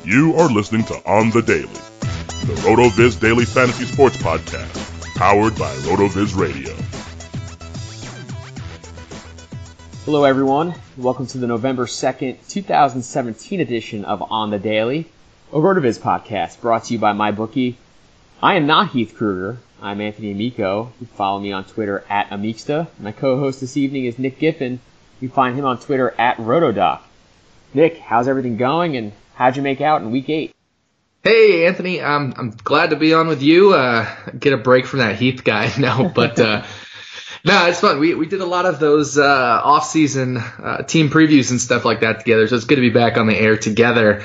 You are listening to On the Daily, the RotoViz Daily Fantasy Sports Podcast, powered by RotoViz Radio. Hello everyone, welcome to the November 2nd, 2017 edition of On the Daily, a RotoViz podcast brought to you by MyBookie. I am not Heath Kruger, I'm Anthony Amico. You can follow me on Twitter at Amixta. My co-host this evening is Nick Giffen. You can find him on Twitter at Rotodoc. Nick, how's everything going and how'd you make out in week 8? Hey, Anthony. I'm glad to be on with you. Get a break from that Heath guy now, but no, it's fun. We did a lot of those off-season team previews and stuff like that together, so it's good to be back on the air together.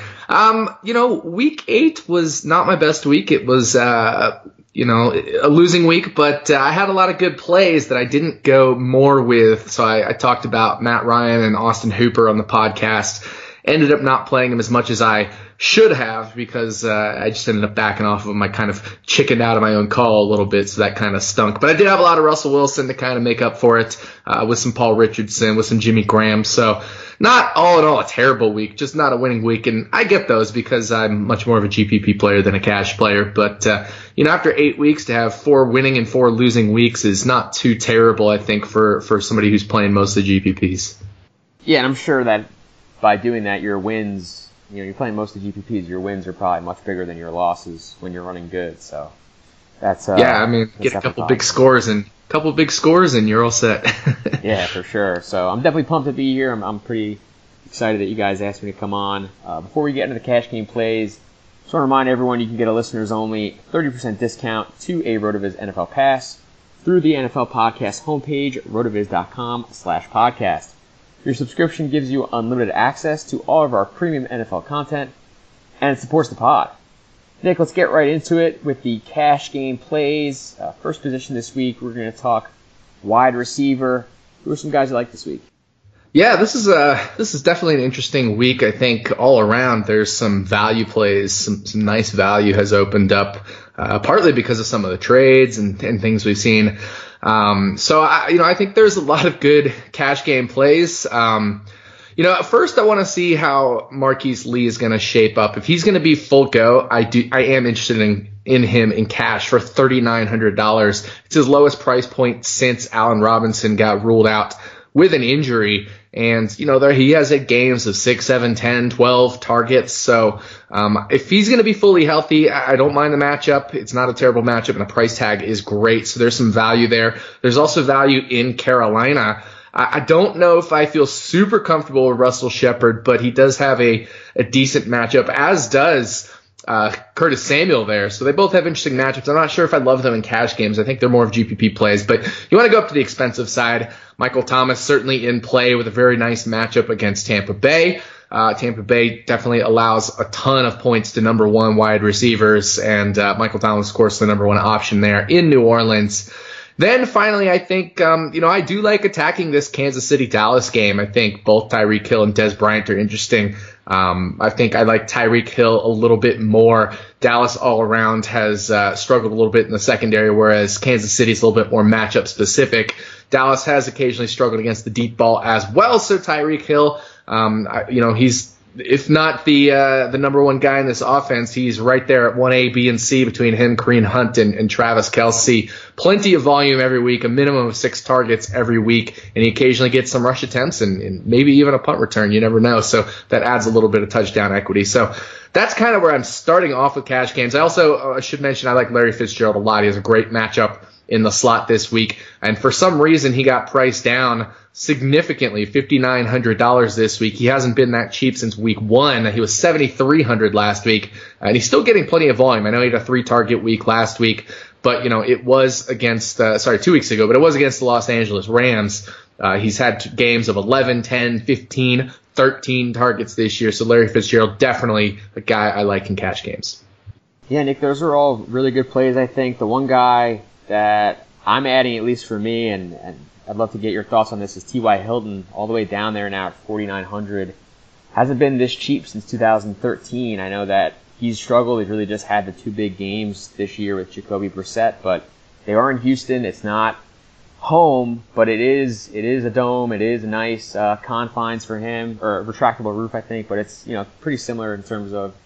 Week 8 was not my best week. It was a losing week, but I had a lot of good plays that I didn't go more with. So I talked about Matt Ryan and Austin Hooper on the podcast. Ended up not playing him as much as I should have because I just ended up backing off of him. I kind of chickened out of my own call a little bit, so that kind of stunk. But I did have a lot of Russell Wilson to kind of make up for it with some Paul Richardson, with some Jimmy Graham. So not all in all a terrible week, just not a winning week. And I get those because I'm much more of a GPP player than a cash player. But, after 8 weeks to have 4 winning and 4 losing weeks is not too terrible, I think, for somebody who's playing most of the GPPs. Yeah, and I'm sure that by doing that, your wins, you're playing most of the GPPs, your wins are probably much bigger than your losses when you're running good. So that's get a couple big scores and you're all set. Yeah, for sure. So I'm definitely pumped to be here. I'm pretty excited that you guys asked me to come on. Before we get into the cash game plays, just want to remind everyone you can get a listeners only 30% discount to a RotoViz NFL Pass through the NFL Podcast homepage, rotoviz.com/podcast. Your subscription gives you unlimited access to all of our premium NFL content, and it supports the pod. Nick, let's get right into it with the cash game plays. First position this week, we're going to talk wide receiver. Who are some guys you like this week? Yeah, this is definitely an interesting week. I think all around there's some value plays, some nice value has opened up, partly because of some of the trades and things we've seen. I think there's a lot of good cash game plays. At first I want to see how Marquise Lee is going to shape up. If he's going to be full go, I am interested in him in cash for $3,900. It's his lowest price point since Allen Robinson got ruled out with an injury. And, he has had games of 6, 7, 10, 12 targets. So if he's going to be fully healthy, I don't mind the matchup. It's not a terrible matchup, and the price tag is great. So there's some value there. There's also value in Carolina. I don't know if I feel super comfortable with Russell Shepard, but he does have a decent matchup, as does Curtis Samuel there. So they both have interesting matchups. I'm not sure if I love them in cash games. I think they're more of GPP plays, but you want to go up to the expensive side. Michael Thomas certainly in play with a very nice matchup against Tampa Bay. Tampa Bay definitely allows a ton of points to number 1 wide receivers, and Michael Thomas, of course, the number 1 option there in New Orleans. Then finally, I think, I do like attacking this Kansas City-Dallas game. I think both Tyreek Hill and Dez Bryant are interesting. I think I like Tyreek Hill a little bit more. Dallas all around has struggled a little bit in the secondary, whereas Kansas City is a little bit more matchup specific. Dallas has occasionally struggled against the deep ball as well. So Tyreek Hill, he's, if not the number 1 guy in this offense, he's right there at 1A, B, and C between him, Kareem Hunt, and Travis Kelce. Plenty of volume every week, a minimum of 6 targets every week, and he occasionally gets some rush attempts and maybe even a punt return. You never know. So that adds a little bit of touchdown equity. So that's kind of where I'm starting off with cash games. I also should mention I like Larry Fitzgerald a lot. He has a great matchup in the slot this week, and for some reason he got priced down significantly, $5,900 this week. He hasn't been that cheap since week 1. He was $7,300 last week, and he's still getting plenty of volume. I know he had a 3-target week last week, but it was against 2 weeks ago, but it was against the Los Angeles Rams. He's had games of 11, 10, 15, 13 targets this year, so Larry Fitzgerald definitely a guy I like in cash games. Yeah, Nick, those are all really good plays, I think. The one guy that I'm adding, at least for me, and I'd love to get your thoughts on this, is T.Y. Hilton, all the way down there now at $4,900. Hasn't been this cheap since 2013. I know that he's struggled. He's really just had the 2 big games this year with Jacoby Brissett, but they are in Houston. It's not home, but it is a dome. It is a nice confines for him, or a retractable roof, I think. But it's pretty similar in terms of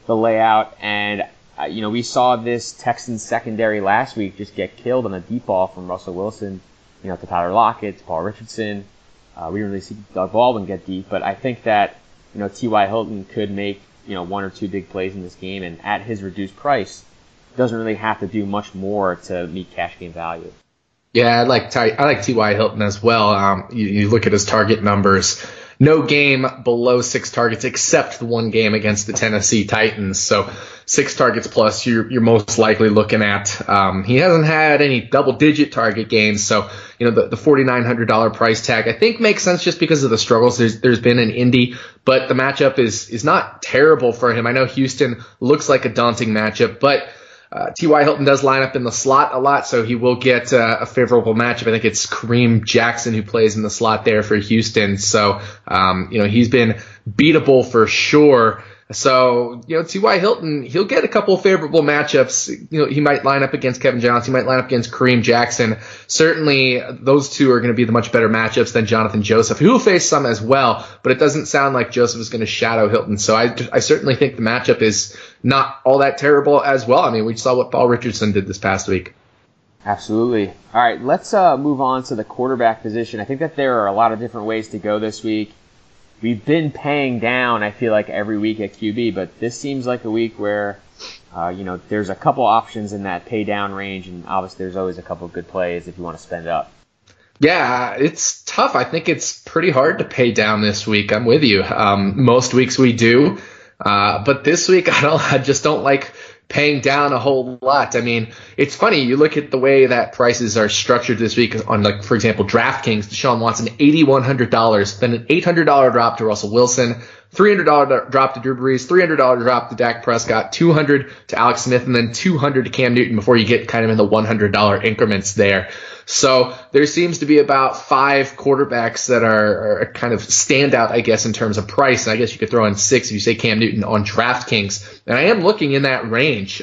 the layout. And, we saw this Texans secondary last week just get killed on a deep ball from Russell Wilson, to Tyler Lockett, to Paul Richardson. We didn't really see Doug Baldwin get deep, but I think that, T.Y. Hilton could make, one or two big plays in this game, and at his reduced price, doesn't really have to do much more to meet cash game value. Yeah, I like T.Y. Hilton as well. You look at his target numbers. No game below 6 targets except the one game against the Tennessee Titans. So 6 targets plus you're most likely looking at. He hasn't had any double-digit target gains. So, the $4,900 price tag I think makes sense just because of the struggles there's been in Indy. But the matchup is not terrible for him. I know Houston looks like a daunting matchup, but T.Y. Hilton does line up in the slot a lot, so he will get a favorable matchup. I think it's Kareem Jackson who plays in the slot there for Houston. So, he's been beatable for sure. So, T.Y. Hilton, he'll get a couple of favorable matchups. He might line up against Kevin Johnson. He might line up against Kareem Jackson. Certainly, those two are going to be the much better matchups than Jonathan Joseph, who will face some as well, but it doesn't sound like Joseph is going to shadow Hilton. So I certainly think the matchup is not all that terrible as well. I mean, we saw what Paul Richardson did this past week. Absolutely. All right, let's move on to the quarterback position. I think that there are a lot of different ways to go this week. We've been paying down, I feel like, every week at QB, but this seems like a week where, there's a couple options in that pay down range, and obviously there's always a couple of good plays if you want to spend it up. Yeah, it's tough. I think it's pretty hard to pay down this week. I'm with you. Most weeks we do, but this week I just don't like paying down a whole lot. I mean, it's funny. You look at the way that prices are structured this week on, like, for example, DraftKings. Deshaun Watson, $8,100, then an $800 drop to Russell Wilson, $300 drop to Drew Brees, $300 drop to Dak Prescott, $200 to Alex Smith, and then $200 to Cam Newton before you get kind of in the $100 increments there. So there seems to be about 5 quarterbacks that are kind of standout, I guess, in terms of price. And I guess you could throw in 6 if you say Cam Newton on DraftKings. And I am looking in that range.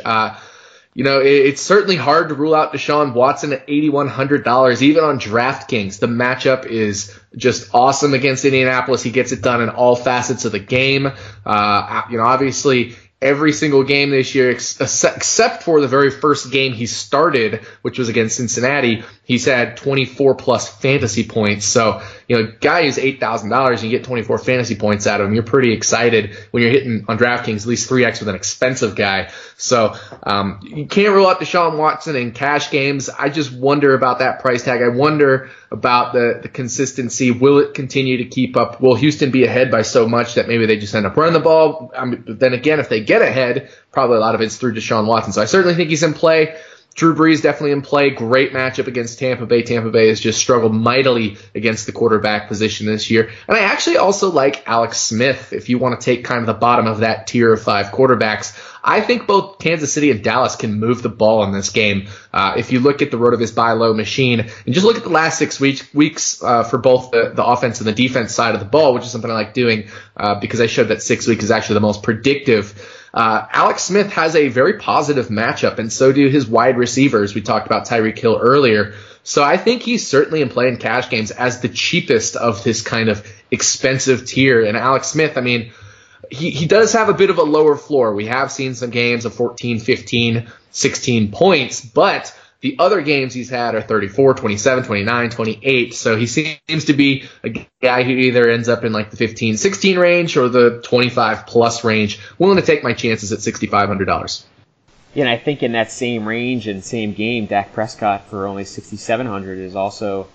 It's certainly hard to rule out Deshaun Watson at $8,100, even on DraftKings. The matchup is just awesome against Indianapolis. He gets it done in all facets of the game. Obviously, every single game this year, except for the very first game he started, which was against Cincinnati, he's had 24 plus fantasy points. So, guy who's $8,000 and you get 24 fantasy points out of him, you're pretty excited when you're hitting on DraftKings at least 3x with an expensive guy. So, you can't rule out Deshaun Watson in cash games. I just wonder about that price tag. I wonder about the consistency. Will it continue to keep up? Will Houston be ahead by so much that maybe they just end up running the ball? But then again, if they get ahead, probably a lot of it's through Deshaun Watson. So I certainly think he's in play. Drew Brees definitely in play. Great matchup against Tampa Bay. Tampa Bay has just struggled mightily against the quarterback position this year. And I actually also like Alex Smith if you want to take kind of the bottom of that tier of 5 quarterbacks. I think both Kansas City and Dallas can move the ball in this game. If you look at the RotoViz buy low machine and just look at the last 6 weeks for both the offense and the defense side of the ball, which is something I like doing because I showed that 6 weeks is actually the most predictive. Alex Smith has a very positive matchup, and so do his wide receivers. We talked about Tyreek Hill earlier. So I think he's certainly in play in cash games as the cheapest of this kind of expensive tier. And Alex Smith, I mean, he does have a bit of a lower floor. We have seen some games of 14, 15, 16 points, but the other games he's had are 34, 27, 29, 28. So he seems to be a guy who either ends up in like the 15, 16 range or the 25 plus range. Willing to take my chances at $6,500. Yeah, and I think in that same range and same game, Dak Prescott for only $6,700 is also,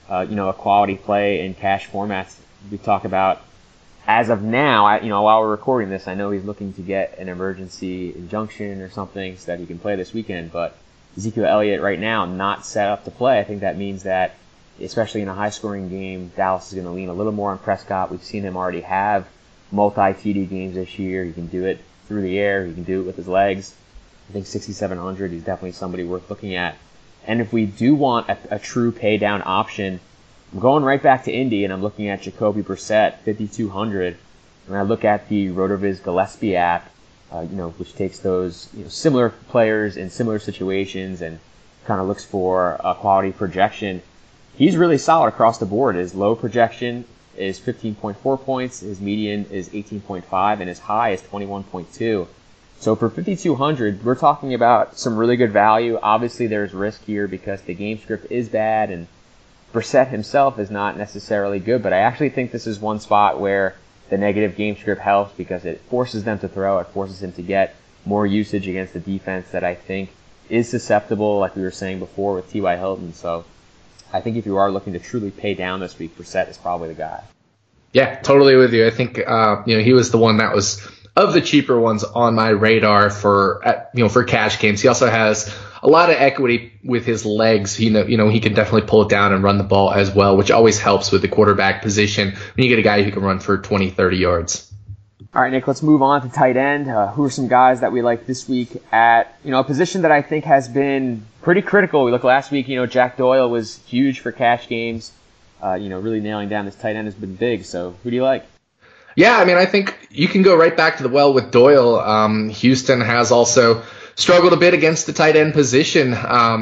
a quality play in cash formats. We talk about as of now, while we're recording this, I know he's looking to get an emergency injunction or something so that he can play this weekend, but Ezekiel Elliott right now not set up to play. I think that means that, especially in a high-scoring game, Dallas is going to lean a little more on Prescott. We've seen him already have multi-TD games this year. He can do it through the air. He can do it with his legs. I think $6,700 is definitely somebody worth looking at. And if we do want a true pay-down option, I'm going right back to Indy, and I'm looking at Jacoby Brissett, $5,200. When I look at the RotoViz Gillespie app, which takes those similar players in similar situations and kind of looks for a quality projection, he's really solid across the board. His low projection is 15.4 points, his median is 18.5, and his high is 21.2. So for 5,200, we're talking about some really good value. Obviously, there's risk here because the game script is bad and Brissett himself is not necessarily good, but I actually think this is one spot where the negative game script helps because it forces them to throw. It forces him to get more usage against the defense that I think is susceptible, like we were saying before, with T.Y. Hilton. So I think if you are looking to truly pay down this week, Brissett is probably the guy. Yeah, totally with you. I think he was the one that was of the cheaper ones on my radar for cash games. He also has a lot of equity with his legs. He can definitely pull it down and run the ball as well, which always helps with the quarterback position when you get a guy who can run for 20, 30 yards. All right, Nick, let's move on to tight end. Who are some guys that we like this week at, a position that I think has been pretty critical. We looked last week, Jack Doyle was huge for cash games. Really nailing down this tight end has been big. So who do you like? Yeah, I think you can go right back to the well with Doyle. Houston has also struggled a bit against the tight end position.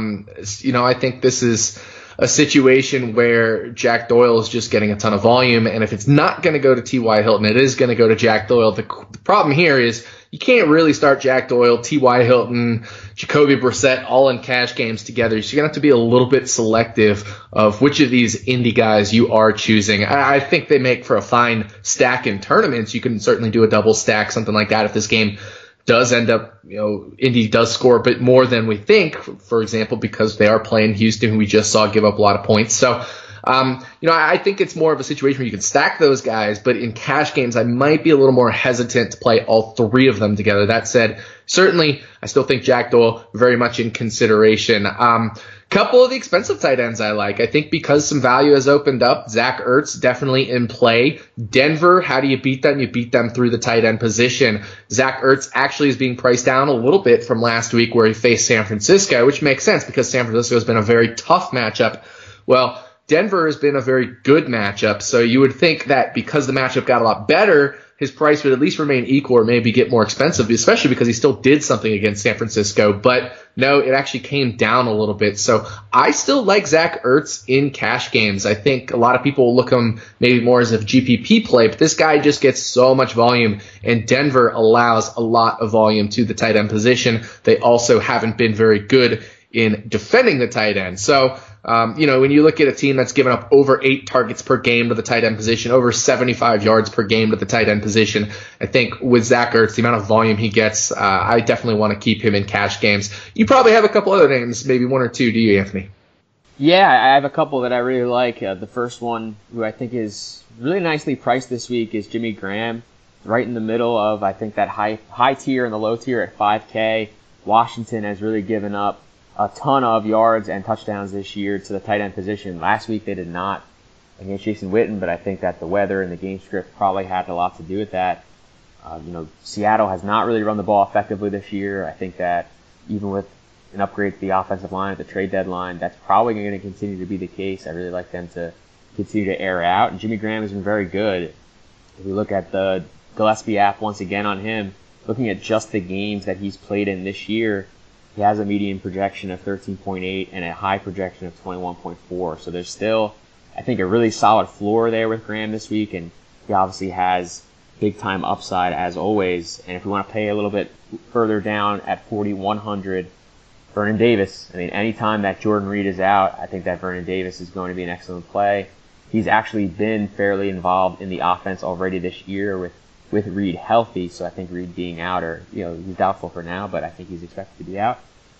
I think this is a situation where Jack Doyle is just getting a ton of volume, and if it's not going to go to T.Y. Hilton, it is going to go to Jack Doyle. The problem here is you can't really start Jack Doyle, T.Y. Hilton, Jacoby Brissett all in cash games together. So you're going to have to be a little bit selective of which of these indie guys you are choosing. I think they make for a fine stack in tournaments. You can certainly do a double stack, something like that, if this game does end up, Indy does score a bit more than we think, for example, because they are playing Houston, who we just saw give up a lot of points. So, I think it's more of a situation where you can stack those guys, but in cash games, I might be a little more hesitant to play all three of them together. That said, certainly, I still think Jack Doyle very much in consideration. Couple of the expensive tight ends I like. I think because some value has opened up, Zach Ertz definitely in play. Denver, how do you beat them? You beat them through the tight end position. Zach Ertz actually is being priced down a little bit from last week where he faced San Francisco, which makes sense because San Francisco has been a very tough matchup. Well, Denver has been a very good matchup, so you would think that because the matchup got a lot better, his price would at least remain equal or maybe get more expensive, especially because he still did something against San Francisco. But no, it actually came down a little bit. So I still like Zach Ertz in cash games. I think a lot of people will look at him maybe more as a GPP play, but this guy just gets so much volume, and Denver allows a lot of volume to the tight end position. They also haven't been very good in defending the tight end. So, when you look at a team that's given up over 8 targets per game to the tight end position, over 75 yards per game to the tight end position, I think with Zach Ertz, the amount of volume he gets, I definitely want to keep him in cash games. You probably have a couple other names, maybe one or two, do you, Anthony? Yeah, I have a couple that I really like. The first one, who I think is really nicely priced this week, is Jimmy Graham, right in the middle of, I think, that high tier and the low tier at 5K. Washington has really given up a ton of yards and touchdowns this year to the tight end position. Last week they did not against Jason Witten, but I think that the weather and the game script probably had a lot to do with that. Seattle has not really run the ball effectively this year. I think that even with an upgrade to the offensive line at the trade deadline, that's probably going to continue to be the case. I really like them to continue to air out. And Jimmy Graham has been very good. If we look at the Gillespie app once again on him, looking at just the games that he's played in this year, he has a median projection of 13.8 and a high projection of 21.4. So there's still, I think, a really solid floor there with Graham this week, and he obviously has big-time upside as always. And if we want to pay a little bit further down at 4,100, Vernon Davis. Anytime that Jordan Reed is out, I think that Vernon Davis is going to be an excellent play. He's actually been fairly involved in the offense already this year with Reed healthy, so I think Reed being out, or he's doubtful for now, but I think he's expected to be out.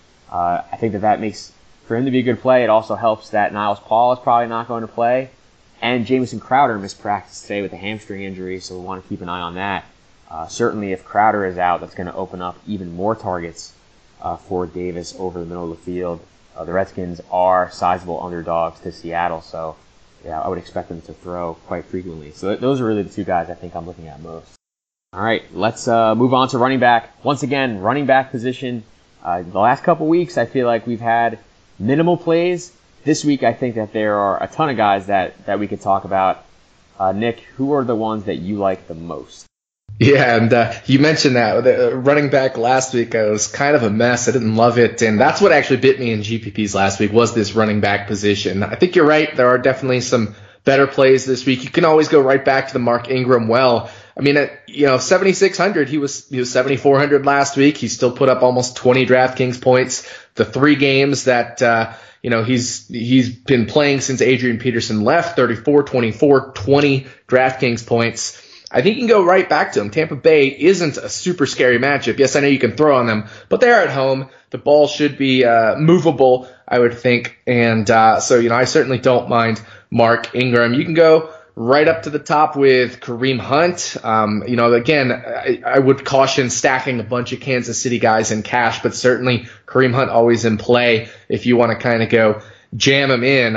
I think that makes for him to be a good play. It also helps that Niles Paul is probably not going to play, and Jamison Crowder missed practice today with a hamstring injury, so we want to keep an eye on that. Certainly, if Crowder is out, that's going to open up even more targets for Davis over the middle of the field. The Redskins are sizable underdogs to Seattle, so yeah, I would expect them to throw quite frequently. So those are really the two guys I think I'm looking at most. All right, let's move on to running back. Once again, running back position. The last couple weeks, I feel like we've had minimal plays. This week, I think that there are a ton of guys that we could talk about. Nick, who are the ones that you like the most? Yeah, and you mentioned that. The running back last week, I was kind of a mess. I didn't love it, and that's what actually bit me in GPPs last week was this running back position. I think you're right. There are definitely some better plays this week. You can always go right back to the Mark Ingram well. I mean, at 7,600, he was 7,400 last week. He still put up almost 20 DraftKings points. The 3 games that he's been playing since Adrian Peterson left, 34, 24, 20 DraftKings points. I think you can go right back to him. Tampa Bay isn't a super scary matchup. Yes, I know you can throw on them, but they're at home. The ball should be movable, I would think. And so I certainly don't mind Mark Ingram. You can go right up to the top with Kareem Hunt. Again, I would caution stacking a bunch of Kansas City guys in cash, but certainly Kareem Hunt always in play if you want to kind of go jam him in.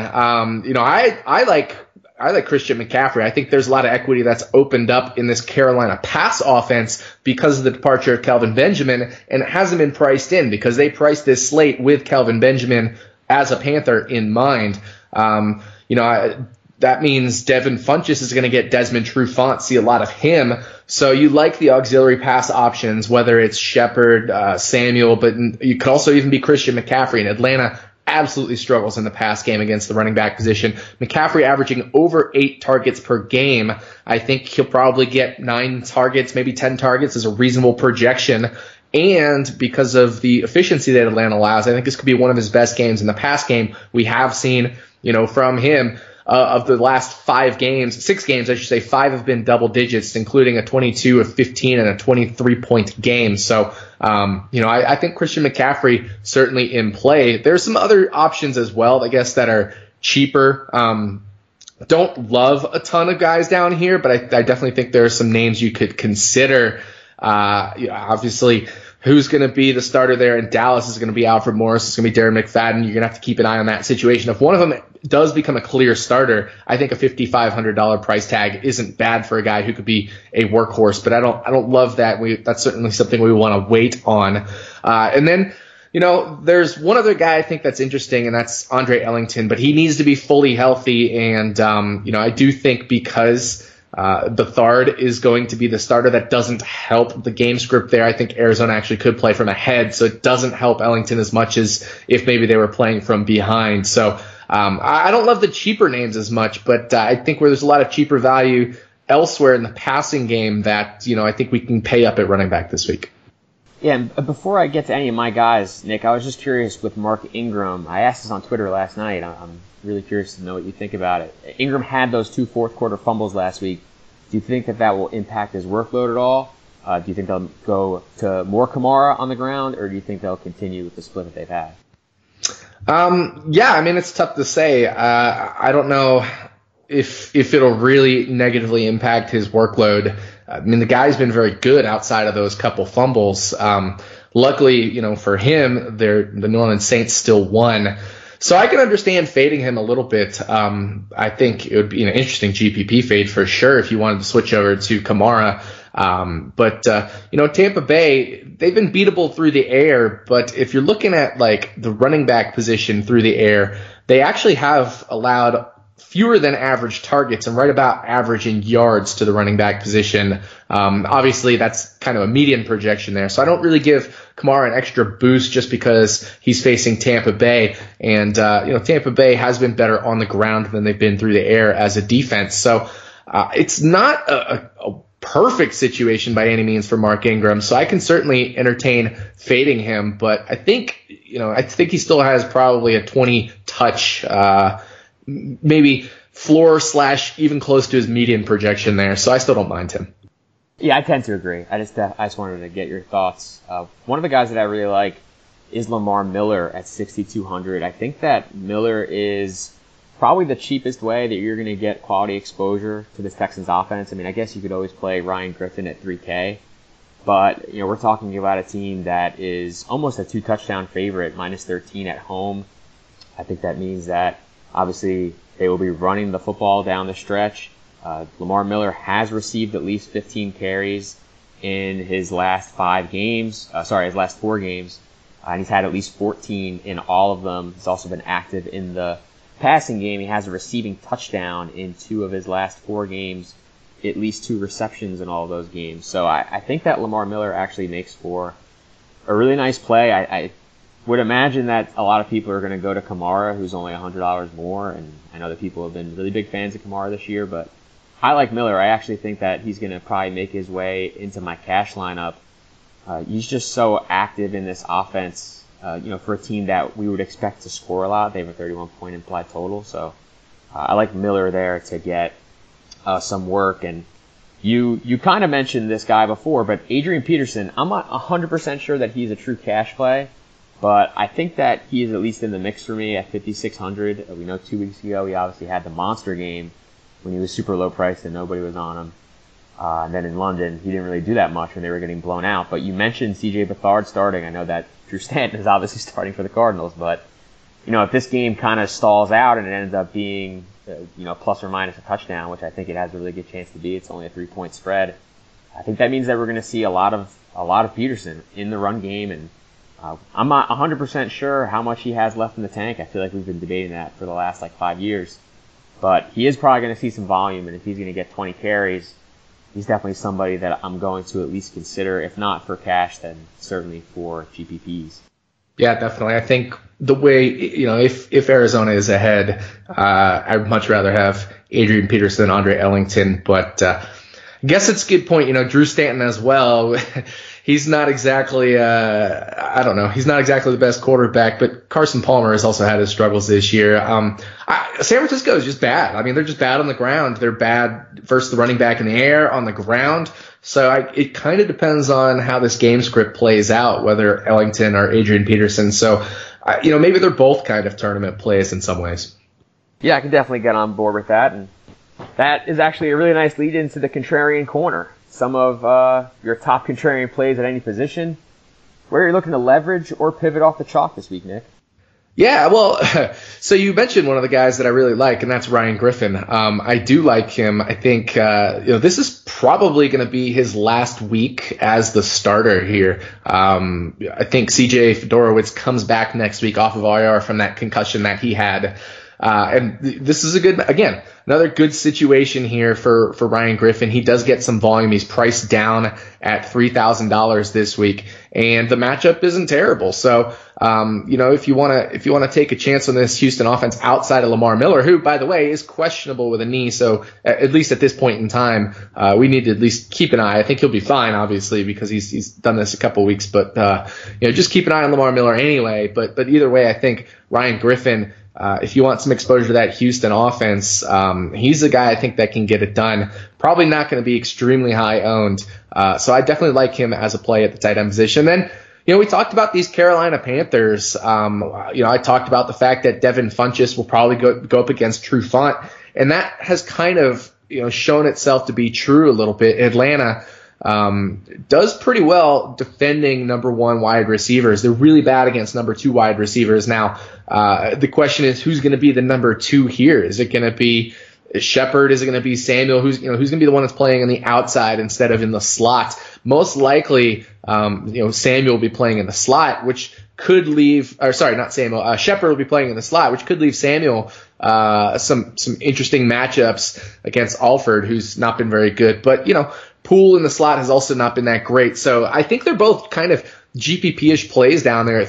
I like Christian McCaffrey. I think there's a lot of equity that's opened up in this Carolina pass offense because of the departure of Kelvin Benjamin, and it hasn't been priced in because they priced this slate with Kelvin Benjamin as a Panther in mind. That means Devin Funchess is going to get Desmond Trufant, see a lot of him. So you like the auxiliary pass options, whether it's Shepard, Samuel, but you could also even be Christian McCaffrey. And Atlanta absolutely struggles in the pass game against the running back position. McCaffrey averaging over 8 targets per game. I think he'll probably get 9 targets, maybe 10 targets is a reasonable projection. And because of the efficiency that Atlanta allows, I think this could be one of his best games in the pass game. We have seen, from him. Of the last 6 games, I should say, 5 have been double digits, including a 22, a 15, and a 23-point game. So, I think Christian McCaffrey certainly in play. There's some other options as well, I guess, that are cheaper. Don't love a ton of guys down here, but I definitely think there are some names you could consider. Obviously, who's going to be the starter there in Dallas is going to be Alfred Morris. It's going to be Darren McFadden. You're going to have to keep an eye on that situation. If one of them does become a clear starter, I think a $5,500 price tag isn't bad for a guy who could be a workhorse, but I don't love that. That's certainly something we want to wait on. And then, there's one other guy I think that's interesting, and that's Andre Ellington, but he needs to be fully healthy. And, I do think because Bethard is going to be the starter, that doesn't help the game script there. I think Arizona actually could play from ahead, so it doesn't help Ellington as much as if maybe they were playing from behind. So I don't love the cheaper names as much, but I think where there's a lot of cheaper value elsewhere in the passing game that, I think we can pay up at running back this week. Yeah, and before I get to any of my guys, Nick, I was just curious with Mark Ingram. I asked this on Twitter last night. I'm really curious to know what you think about it. Ingram had those 2 fourth-quarter fumbles last week. Do you think that will impact his workload at all? Do you think they'll go to more Kamara on the ground, or do you think they'll continue with the split that they've had? It's tough to say. I don't know if it'll really negatively impact his workload. The guy's been very good outside of those couple fumbles. Luckily, for him, the New Orleans Saints still won. So I can understand fading him a little bit. I think it would be an interesting GPP fade for sure if you wanted to switch over to Kamara. But Tampa Bay, they've been beatable through the air, but if you're looking at the running back position through the air, they actually have allowed fewer than average targets and right about average in yards to the running back position. Obviously that's kind of a median projection there. So I don't really give Kamara an extra boost just because he's facing Tampa Bay. And, Tampa Bay has been better on the ground than they've been through the air as a defense. So, it's not a perfect situation by any means for Mark Ingram. So I can certainly entertain fading him, but I think he still has probably a 20 touch, maybe floor / even close to his median projection there. So I still don't mind him. Yeah, I tend to agree. I just wanted to get your thoughts. One of the guys that I really like is Lamar Miller at 6,200. I think that Miller is probably the cheapest way that you're going to get quality exposure to this Texans offense. I guess you could always play Ryan Griffin at 3K, but we're talking about a team that is almost a 2-touchdown favorite, -13 at home. I think that means that obviously they will be running the football down the stretch. Lamar Miller has received at least 15 carries in his last 4 games, and he's had at least 14 in all of them. He's also been active in the passing game. He has a receiving touchdown in 2 of his last 4 games, at least 2 receptions in all of those games. So I think that Lamar Miller actually makes for a really nice play. I would imagine that a lot of people are going to go to Kamara, who's only $100 more, and I know that people have been really big fans of Kamara this year, but I like Miller. I actually think that he's going to probably make his way into my cash lineup. He's just so active in this offense. For a team that we would expect to score a lot, they have a 31-point implied total. So I like Miller there to get some work. And you kind of mentioned this guy before, but Adrian Peterson, I'm not 100% sure that he's a true cash play, but I think that he is at least in the mix for me at 5,600. We know 2 weeks ago he obviously had the monster game when he was super low priced and nobody was on him. And then in London, he didn't really do that much when they were getting blown out. But you mentioned C.J. Beathard starting. I know that Drew Stanton is obviously starting for the Cardinals, but if this game kind of stalls out and it ends up being plus or minus a touchdown, which I think it has a really good chance to be, it's only a 3-point spread. I think that means that we're going to see a lot of Peterson in the run game, and I'm not 100% sure how much he has left in the tank. I feel like we've been debating that for the last 5 years, but he is probably going to see some volume, and if he's going to get 20 carries, he's definitely somebody that I'm going to at least consider, if not for cash, then certainly for GPPs. Yeah, definitely. I think the way, if Arizona is ahead, I'd much rather have Adrian Peterson than Andre Ellington. But I guess it's a good point. Drew Stanton as well. He's not exactly, he's not exactly the best quarterback, but Carson Palmer has also had his struggles this year. San Francisco is just bad. I mean, they're just bad on the ground. They're bad versus the running back in the air, on the ground. So it kind of depends on how this game script plays out, whether Ellington or Adrian Peterson. So, maybe they're both kind of tournament plays in some ways. Yeah, I can definitely get on board with that. And that is actually a really nice lead into the contrarian corner. Some of your top contrarian plays at any position. Where are you looking to leverage or pivot off the chalk this week, Nick? Yeah, well, so you mentioned one of the guys that I really like, and that's Ryan Griffin. I do like him. I think this is probably going to be his last week as the starter here. I think CJ Fedorowicz comes back next week off of IR from that concussion that he had. And this is another good situation here for Ryan Griffin. He does get some volume. He's priced down at $3,000 this week, and the matchup isn't terrible. So, if you want to take a chance on this Houston offense outside of Lamar Miller, who, by the way, is questionable with a knee. So at least at this point in time, we need to at least keep an eye. I think he'll be fine, obviously, because he's done this a couple of weeks, but, just keep an eye on Lamar Miller anyway. But either way, I think Ryan Griffin, if you want some exposure to that Houston offense, he's a guy I think that can get it done. Probably not going to be extremely high owned. So I definitely like him as a play at the tight end position. Then, we talked about these Carolina Panthers. I talked about the fact that Devin Funchess will probably go up against True Font, and that has kind of, shown itself to be true a little bit. Atlanta does pretty well defending number 1 wide receivers. They're really bad against number 2 wide receivers. Now, the question is, who's going to be the number 2 here? Is it going to be Shepard? Is it going to be Samuel? Who's going to be the one that's playing on the outside instead of in the slot? Most likely, Samuel will be playing in the slot, which could leave, or sorry, not Samuel, Shepard will be playing in the slot, which could leave Samuel some interesting matchups against Alford, who's not been very good. But, Poole in the slot has also not been that great. So I think they're both kind of GPP-ish plays down there at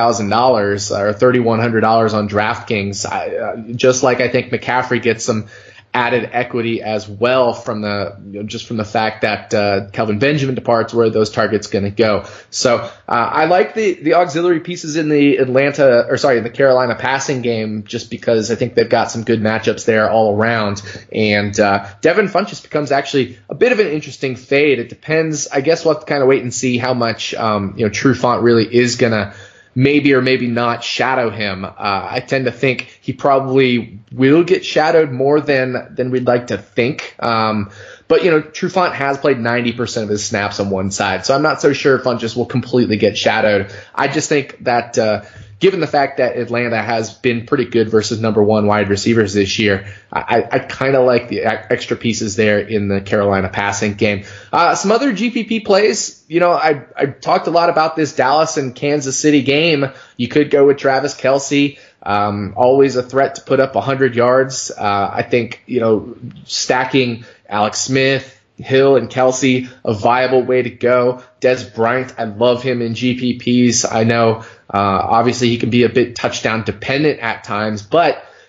$3,000 or $3,100 on DraftKings. Just like I think McCaffrey gets some added equity as well from the fact that Kelvin Benjamin departs, where those targets going to go. So I like the auxiliary pieces in the Carolina passing game, just because I think they've got some good matchups there all around. And Devin Funchess becomes actually a bit of an interesting fade. It depends. I guess we'll have to kind of wait and see how much True Font really is going to maybe or maybe not shadow him. I tend to think he probably will get shadowed more than we'd like to think. But, True Font has played 90% of his snaps on one side, so I'm not so sure Funchess will completely get shadowed. I just think that given the fact that Atlanta has been pretty good versus number 1 wide receivers this year, I kind of like the extra pieces there in the Carolina passing game. Some other GPP plays, I talked a lot about this Dallas and Kansas City game. You could go with Travis Kelce. Always a threat to put up 100 yards. I think, stacking Alex Smith, Hill, and Kelce, a viable way to go. Des Bryant, I love him in GPPs. I know, obviously he can be a bit touchdown dependent at times, but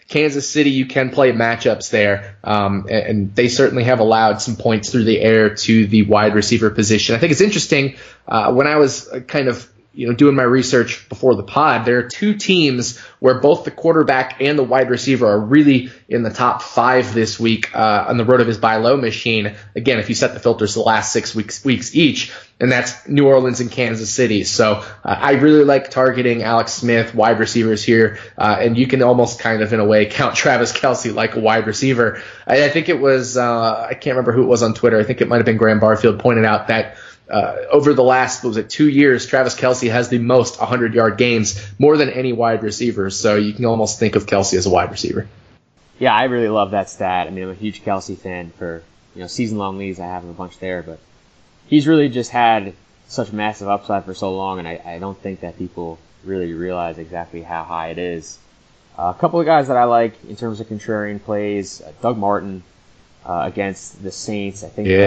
Kansas City, you can play matchups there, and they certainly have allowed some points through the air to the wide receiver position. I think it's interesting, when I was kind of doing my research before the pod, there are two teams where both the quarterback and the wide receiver are really in the top 5 this week on the RotoViz Buy Low machine. Again, if you set the filters the last 6 weeks each, and that's New Orleans and Kansas City. So I really like targeting Alex Smith, wide receivers here, and you can almost kind of, in a way, count Travis Kelce like a wide receiver. I think it was, I can't remember who it was on Twitter, I think it might have been Graham Barfield, pointed out that over the last, 2 years, Travis Kelce has the most 100-yard games, more than any wide receiver. So you can almost think of Kelce as a wide receiver. Yeah, I really love that stat. I mean, I'm a huge Kelce fan for season-long leagues. I have him a bunch there, but he's really just had such massive upside for so long, and I don't think that people really realize exactly how high it is. A couple of guys that I like in terms of contrarian plays, Doug Martin against the Saints. I think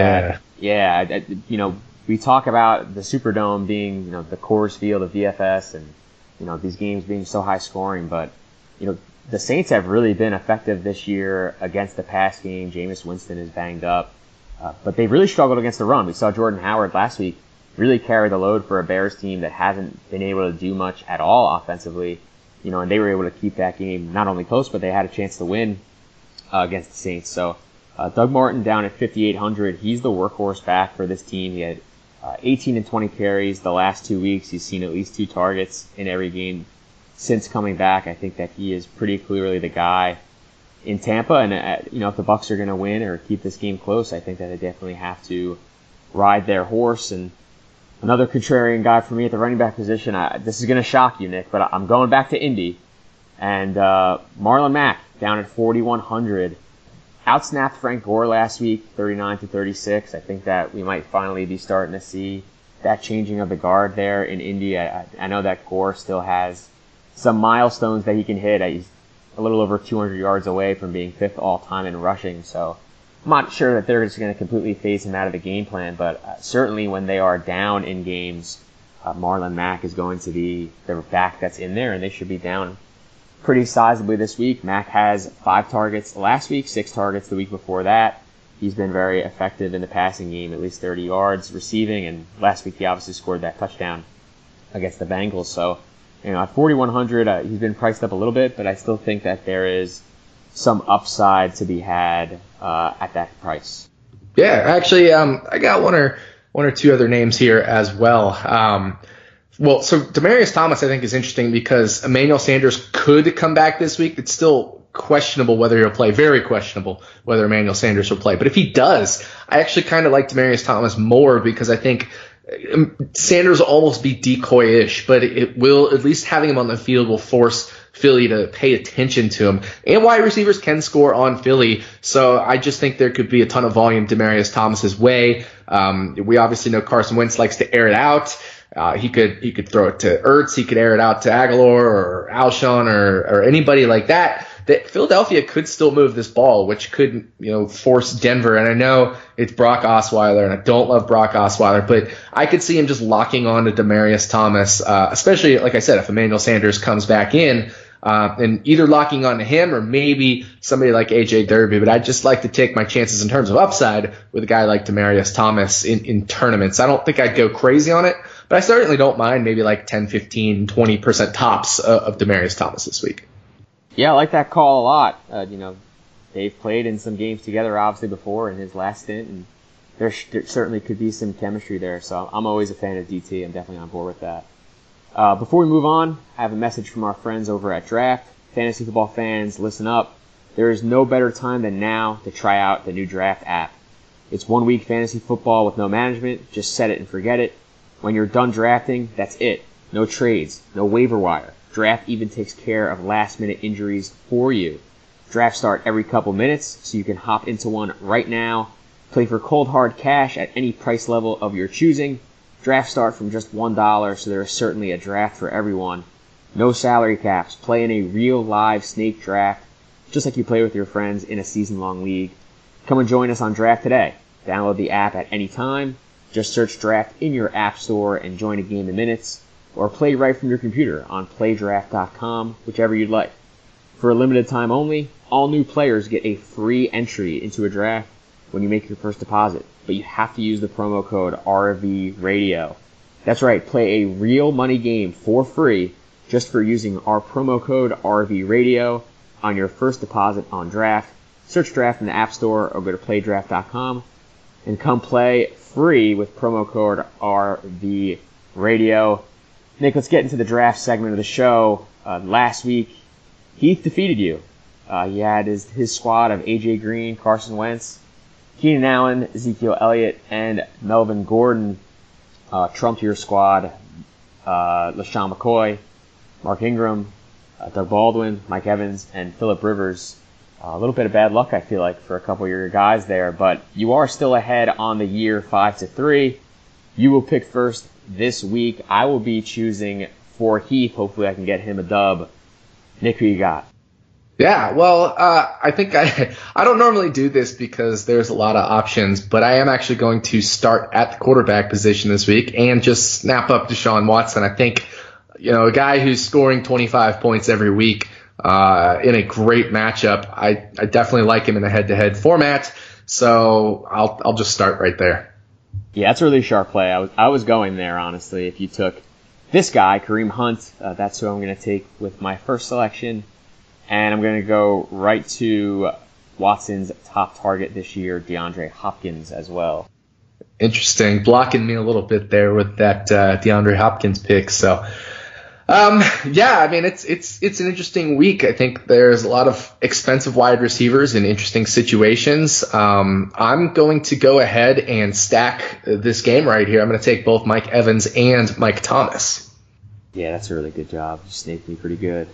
we talk about the Superdome being, the Coors Field of DFS and, these games being so high scoring, but, the Saints have really been effective this year against the pass game. Jameis Winston is banged up, but they've really struggled against the run. We saw Jordan Howard last week really carry the load for a Bears team that hasn't been able to do much at all offensively, and they were able to keep that game not only close, but they had a chance to win against the Saints. So Doug Martin down at 5,800. He's the workhorse back for this team. He had 18 and 20 carries the last 2 weeks. He's seen at least 2 targets in every game since coming back. I think that he is pretty clearly the guy in Tampa. And, if the Bucs are going to win or keep this game close, I think that they definitely have to ride their horse. And another contrarian guy for me at the running back position, this is going to shock you, Nick, but I'm going back to Indy. And Marlon Mack down at 4,100. Outsnapped Frank Gore last week, 39-36. I think that we might finally be starting to see that changing of the guard there in Indy. I know that Gore still has some milestones that he can hit. He's a little over 200 yards away from being 5th all-time in rushing, so I'm not sure that they're just going to completely phase him out of the game plan, but certainly when they are down in games, Marlon Mack is going to be the back that's in there, and they should be down pretty sizably this week. Mack has 5 targets last week, 6 targets the week before that. He's been very effective in the passing game, at least 30 yards receiving, and last week he obviously scored that touchdown against the Bengals. So, at 4,100, he's been priced up a little bit, but I still think that there is some upside to be had at that price. Yeah, actually, I got one or two other names here as well. So Demaryius Thomas, I think, is interesting because Emmanuel Sanders could come back this week. It's still questionable whether he'll play. Very questionable whether Emmanuel Sanders will play. But if he does, I actually kind of like Demaryius Thomas more because I think Sanders will almost be decoy-ish, but it will, at least having him on the field, will force Philly to pay attention to him. And wide receivers can score on Philly, so I just think there could be a ton of volume Demaryius Thomas's way. We obviously know Carson Wentz likes to air it out. He could throw it to Ertz. He could air it out to Aguilar or Alshon or anybody like that. That Philadelphia could still move this ball, which could, force Denver. And I know it's Brock Osweiler, and I don't love Brock Osweiler, but I could see him just locking on to Demaryius Thomas, especially, like I said, if Emmanuel Sanders comes back in, and either locking on to him or maybe somebody like A.J. Derby. But I'd just like to take my chances in terms of upside with a guy like Demaryius Thomas in tournaments. I don't think I'd go crazy on it, but I certainly don't mind maybe like 10, 15, 20% tops of Demaryius Thomas this week. Yeah, I like that call a lot. They've played in some games together, obviously, before in his last stint, and there certainly could be some chemistry there. So I'm always a fan of DT. I'm definitely on board with that. Before we move on, I have a message from our friends over at Draft. Fantasy football fans, listen up. There is no better time than now to try out the new Draft app. It's 1 week fantasy football with no management. Just set it and forget it. When you're done drafting, that's it. No trades, no waiver wire. Draft even takes care of last-minute injuries for you. Drafts start every couple minutes, so you can hop into one right now. Play for cold hard cash at any price level of your choosing. Drafts start from just $1, so there is certainly a draft for everyone. No salary caps. Play in a real live snake draft, just like you play with your friends in a season-long league. Come and join us on Draft today. Download the app at any time. Just search Draft in your app store and join a game in minutes. Or play right from your computer on playdraft.com, whichever you'd like. For a limited time only, all new players get a free entry into a draft when you make your first deposit, but you have to use the promo code RVRadio. That's right, play a real money game for free just for using our promo code RVRadio on your first deposit on Draft. Search Draft in the App Store or go to playdraft.com and come play free with promo code RVRadio. Nick, let's get into the draft segment of the show. Last week, Heath defeated you. He had his squad of A.J. Green, Carson Wentz, Keenan Allen, Ezekiel Elliott, and Melvin Gordon. Trumped your squad, LaShawn McCoy, Mark Ingram, Doug Baldwin, Mike Evans, and Phillip Rivers. A little bit of bad luck, I feel like, for a couple of your guys there, but you are still ahead on the year 5-3. You will pick first this week. I will be choosing for Heath. Hopefully I can get him a dub. Nick, who you got? Yeah, well, I think I don't normally do this because there's a lot of options, but I am actually going to start at the quarterback position this week and just snap up Deshaun Watson. I think, a guy who's scoring 25 points every week in a great matchup, I definitely like him in a head-to-head format, so I'll just start right there. Yeah, that's a really sharp play. I was going there, honestly. If you took this guy, Kareem Hunt, that's who I'm going to take with my first selection. And I'm going to go right to Watson's top target this year, DeAndre Hopkins, as well. Interesting. Blocking me a little bit there with that DeAndre Hopkins pick. So, it's an interesting week. I think there's a lot of expensive wide receivers in interesting situations. I'm going to go ahead and stack this game right here. I'm going to take both Mike Evans and Mike Thomas. Yeah, that's a really good job. You snaked me pretty good.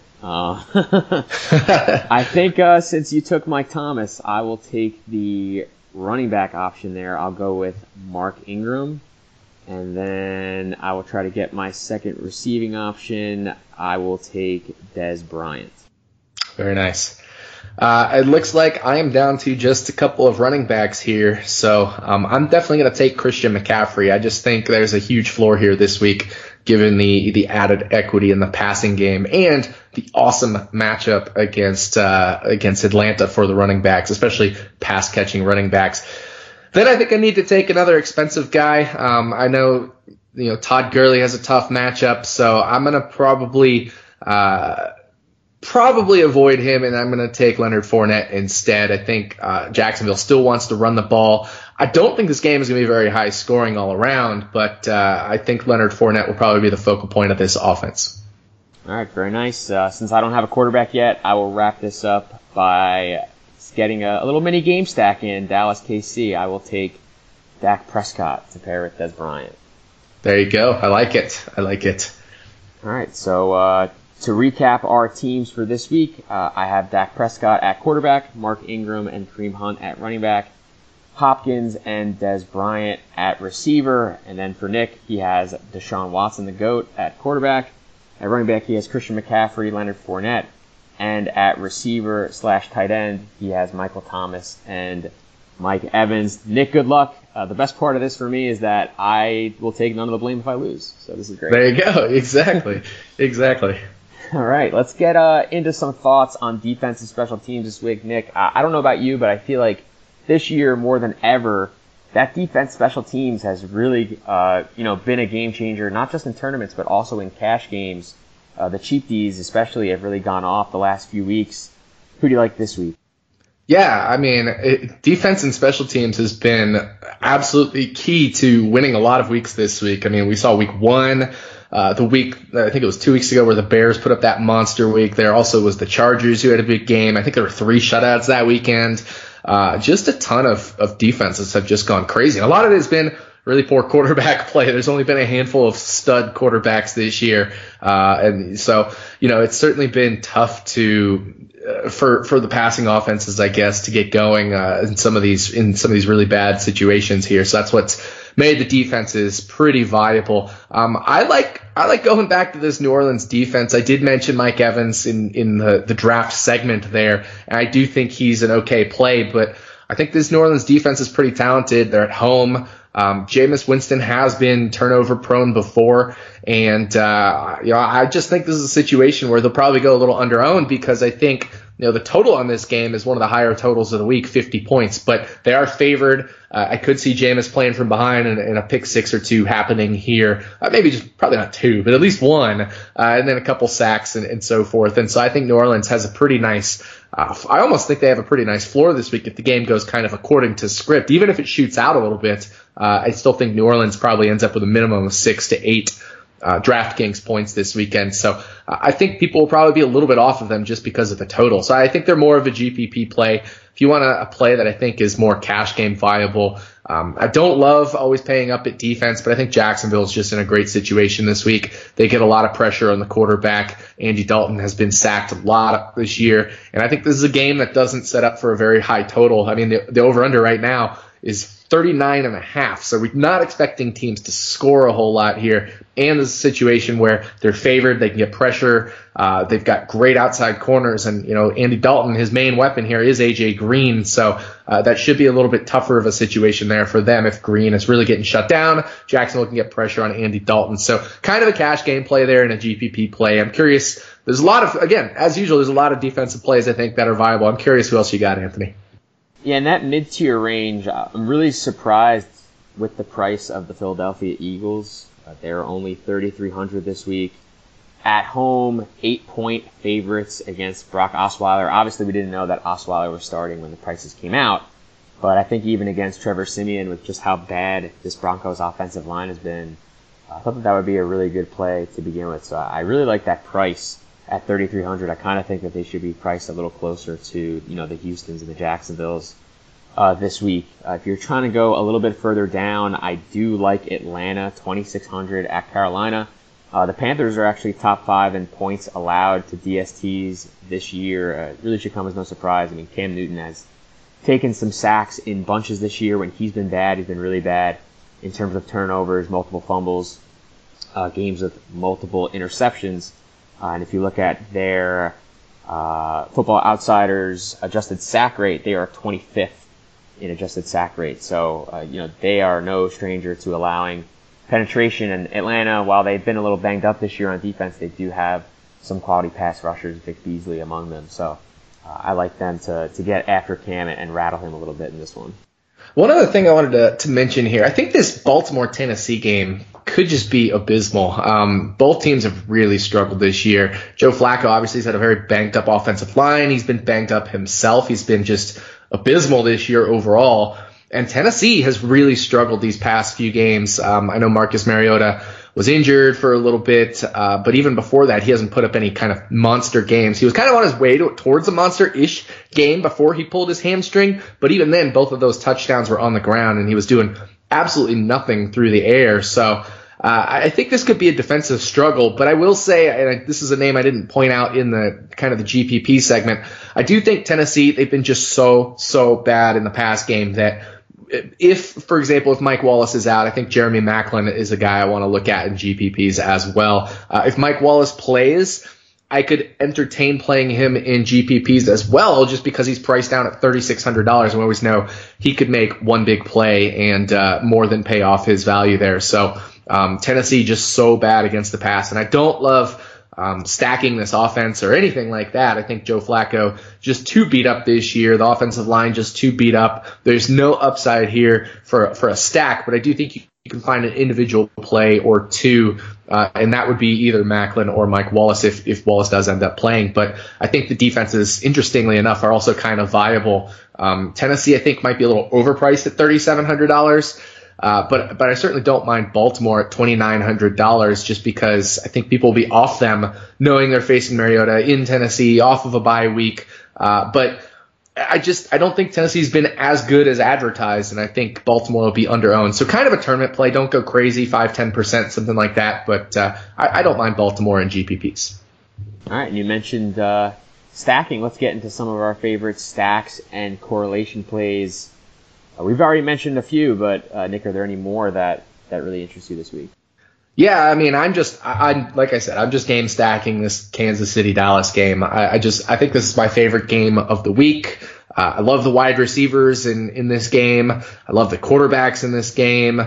I think since you took Mike Thomas, I will take the running back option there. I'll go with Mark Ingram, and then I will try to get my second receiving option. I will take Dez Bryant. Very nice. It looks like I am down to just a couple of running backs here, so I'm definitely going to take Christian McCaffrey. I just think there's a huge floor here this week, given the added equity in the passing game and the awesome matchup against Atlanta for the running backs, especially pass-catching running backs. Then I think I need to take another expensive guy. I know Todd Gurley has a tough matchup, so I'm going to probably avoid him, and I'm going to take Leonard Fournette instead. I think Jacksonville still wants to run the ball. I don't think this game is going to be very high scoring all around, but I think Leonard Fournette will probably be the focal point of this offense. All right, very nice. Since I don't have a quarterback yet, I will wrap this up by getting a little mini game stack in Dallas KC. I will take Dak Prescott to pair with Dez Bryant. There you go. I like it. All right, so to recap our teams for this week, I have Dak Prescott at quarterback, Mark Ingram and Kareem Hunt at running back, Hopkins and Dez Bryant at receiver, and then for Nick, he has Deshaun Watson, the GOAT, at quarterback. At running back, he has Christian McCaffrey, Leonard Fournette, and at receiver/tight end, he has Michael Thomas and Mike Evans. Nick, good luck. The best part of this for me is that I will take none of the blame if I lose, so this is great. There you go. Exactly. All right, let's get into some thoughts on defense and special teams this week. Nick, I don't know about you, but I feel like this year more than ever, that defense special teams has really been a game changer, not just in tournaments, but also in cash games. The cheap Ds especially have really gone off the last few weeks. Who do you like this week? Yeah, I mean, defense and special teams has been absolutely key to winning a lot of weeks this week. I mean, we saw week 1, the week, I think it was 2 weeks ago, where the Bears put up that monster week. There also was the Chargers, who had a big game. I think there were 3 shutouts that weekend. Just a ton of defenses have just gone crazy. And a lot of it has been really poor quarterback play. There's only been a handful of stud quarterbacks this year. And so, it's certainly been tough for the passing offenses, I guess, to get going in some of these really bad situations here. So that's what's made the defenses pretty viable. I like going back to this New Orleans defense. I did mention Mike Evans in the draft segment there, and I do think he's an okay play, but I think this New Orleans defense is pretty talented. They're at home. Jameis Winston has been turnover prone before, and I just think this is a situation where they'll probably go a little under-owned, because I think the total on this game is one of the higher totals of the week, 50 points, but they are favored. I could see Jameis playing from behind and a pick 6 or 2 happening here. Maybe just probably not 2, but at least 1, and then a couple sacks and so forth. And so I think New Orleans has a pretty nice, I almost think they have a pretty nice floor this week if the game goes kind of according to script. Even if it shoots out a little bit, I still think New Orleans probably ends up with a minimum of 6 to 8 DraftKings points this weekend. So I think people will probably be a little bit off of them just because of the total. So I think they're more of a GPP play. If you want a play that I think is more cash game viable, I don't love always paying up at defense, but I think Jacksonville is just in a great situation this week. They get a lot of pressure on the quarterback. Andy Dalton has been sacked a lot this year, and I think this is a game that doesn't set up for a very high total. I mean, the over-under right now is 39.5. So we're not expecting teams to score a whole lot here. And this is a situation where they're favored. They can get pressure. They've got great outside corners. And, Andy Dalton, his main weapon here is A.J. Green. So that should be a little bit tougher of a situation there for them if Green is really getting shut down. Jacksonville can get pressure on Andy Dalton. So kind of a cash game play there and a GPP play. I'm curious. There's a lot of, again, as usual, there's a lot of defensive plays I think that are viable. I'm curious who else you got, Anthony. Yeah, in that mid-tier range, I'm really surprised with the price of the Philadelphia Eagles. They're only 3,300 this week. At home, 8-point favorites against Brock Osweiler. Obviously, we didn't know that Osweiler was starting when the prices came out. But I think even against Trevor Siemian, with just how bad this Broncos offensive line has been, I thought that would be a really good play to begin with. So I really like that price at 3,300. I kind of think that they should be priced a little closer to, the Houstons and the Jacksonvilles this week. If you're trying to go a little bit further down, I do like Atlanta, 2,600 at Carolina. The Panthers are actually top 5 in points allowed to DSTs this year. It really should come as no surprise. I mean, Cam Newton has taken some sacks in bunches this year. When he's been bad, he's been really bad in terms of turnovers, multiple fumbles, games with multiple interceptions. And if you look at their Football Outsiders adjusted sack rate, they are 25th in adjusted sack rate. So, they are no stranger to allowing penetration. And Atlanta, while they've been a little banged up this year on defense, they do have some quality pass rushers, Vic Beasley among them. So I like them to get after Cam and rattle him a little bit in this one. One other thing I wanted to mention here, I think this Baltimore-Tennessee game could just be abysmal. Both teams have really struggled this year. Joe Flacco obviously has had a very banged up offensive line. He's been banged up himself. He's been just abysmal this year overall. And Tennessee has really struggled these past few games. I know Marcus Mariota was injured for a little bit, but even before that, he hasn't put up any kind of monster games. He was kind of on his way towards a monster-ish game before he pulled his hamstring, but even then, both of those touchdowns were on the ground, and he was doing absolutely nothing through the air. So I think this could be a defensive struggle, but I will say, and this is a name I didn't point out in the kind of the GPP segment, I do think Tennessee, they've been just so bad in the past game that if, for example, if Mike Wallace is out, I think Jeremy Maclin is a guy I want to look at in GPPs as well. If Mike Wallace plays, I could entertain playing him in GPPs as well, just because he's priced down at $3,600. And we always know he could make one big play and more than pay off his value there. So Tennessee just so bad against the pass, and I don't love stacking this offense or anything like that. I think Joe Flacco just too beat up this year. The offensive line just too beat up. There's no upside here for a stack, but I do think you can find an individual play or two, and that would be either Maclin or Mike Wallace if Wallace does end up playing. But I think the defenses, interestingly enough, are also kind of viable. Tennessee, I think, might be a little overpriced at $3,700. But I certainly don't mind Baltimore at $2,900 just because I think people will be off them knowing they're facing Mariota in Tennessee off of a bye week. But I don't think Tennessee's been as good as advertised, and I think Baltimore will be under-owned. So kind of a tournament play. Don't go crazy, 5-10%, something like that. But I don't mind Baltimore in GPPs. All right, and you mentioned stacking. Let's get into some of our favorite stacks and correlation plays. We've already mentioned a few, but Nick, are there any more that really interest you this week? Yeah, I mean, I'm like I said, I'm just game stacking this Kansas City Dallas game. I think this is my favorite game of the week. I love the wide receivers in this game. I love the quarterbacks in this game.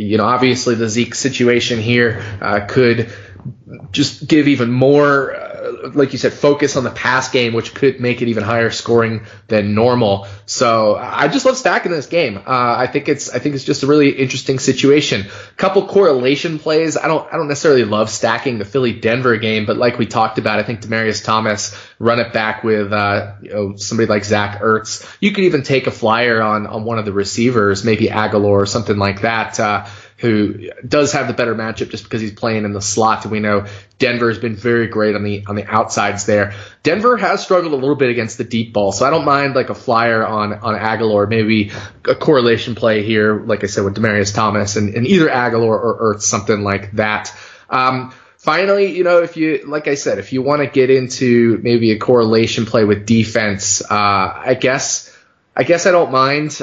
Obviously the Zeke situation here could just give even more like you said, focus on the pass game, which could make it even higher scoring than normal. So I just love stacking this game. I think it's just a really interesting situation. Couple correlation plays. I don't necessarily love stacking the Philly-Denver game, but like we talked about, I think Demaryius Thomas, run it back with somebody like Zach Ertz. You could even take a flyer on one of the receivers, maybe Aguilar or something like that, who does have the better matchup just because he's playing in the slot. And we know Denver has been very great on the outsides there. Denver has struggled a little bit against the deep ball, so I don't mind like a flyer on Aguilar, maybe a correlation play here, like I said, with Demaryius Thomas and either Aguilar or Ertz, something like that. Finally, if you want to get into maybe a correlation play with defense, I guess I don't mind.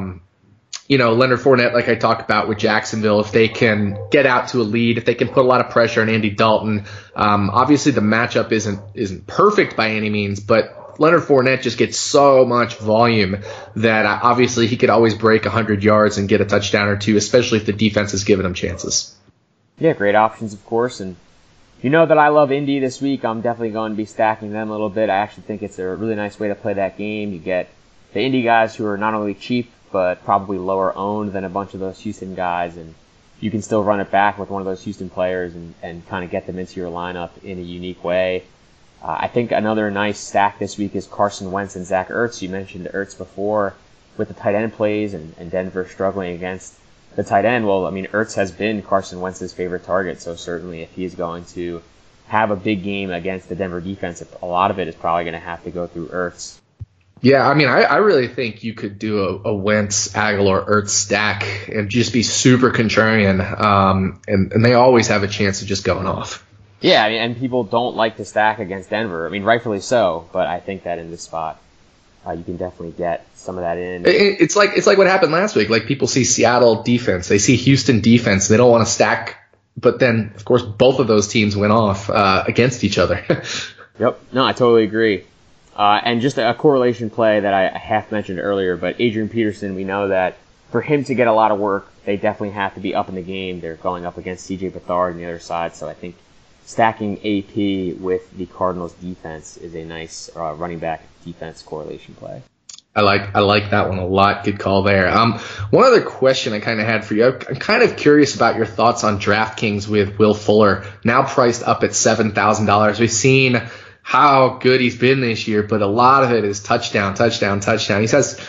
Leonard Fournette, like I talked about with Jacksonville, if they can get out to a lead, if they can put a lot of pressure on Andy Dalton. Obviously the matchup isn't perfect by any means, but Leonard Fournette just gets so much volume that obviously he could always break 100 yards and get a touchdown or two, especially if the defense is giving him chances. Yeah, great options, of course. And you know that I love Indy this week. I'm definitely going to be stacking them a little bit. I actually think it's a really nice way to play that game. You get the Indy guys who are not only cheap, but probably lower owned than a bunch of those Houston guys, and you can still run it back with one of those Houston players and kind of get them into your lineup in a unique way. I think another nice stack this week is Carson Wentz and Zach Ertz. You mentioned Ertz before with the tight end plays and Denver struggling against the tight end. Well, I mean, Ertz has been Carson Wentz's favorite target, so certainly if he's going to have a big game against the Denver defense, a lot of it is probably going to have to go through Ertz. Yeah, I mean, I really think you could do a Wentz, Aguilar, Ertz stack and just be super contrarian, and they always have a chance of just going off. Yeah, I mean, and people don't like to stack against Denver. I mean, rightfully so, but I think that in this spot, you can definitely get some of that in. It's like what happened last week. Like, people see Seattle defense, they see Houston defense, they don't want to stack, but then, of course, both of those teams went off against each other. Yep, no, I totally agree. And just a correlation play that I half mentioned earlier, but Adrian Peterson, we know that for him to get a lot of work, they definitely have to be up in the game. They're going up against C.J. Beathard on the other side, so I think stacking AP with the Cardinals defense is a nice running back defense correlation play. I like that one a lot. Good call there. One other question I kind of had for you. I'm kind of curious about your thoughts on DraftKings with Will Fuller, now priced up at $7,000. We've seen how good he's been this year, but a lot of it is touchdown. He has,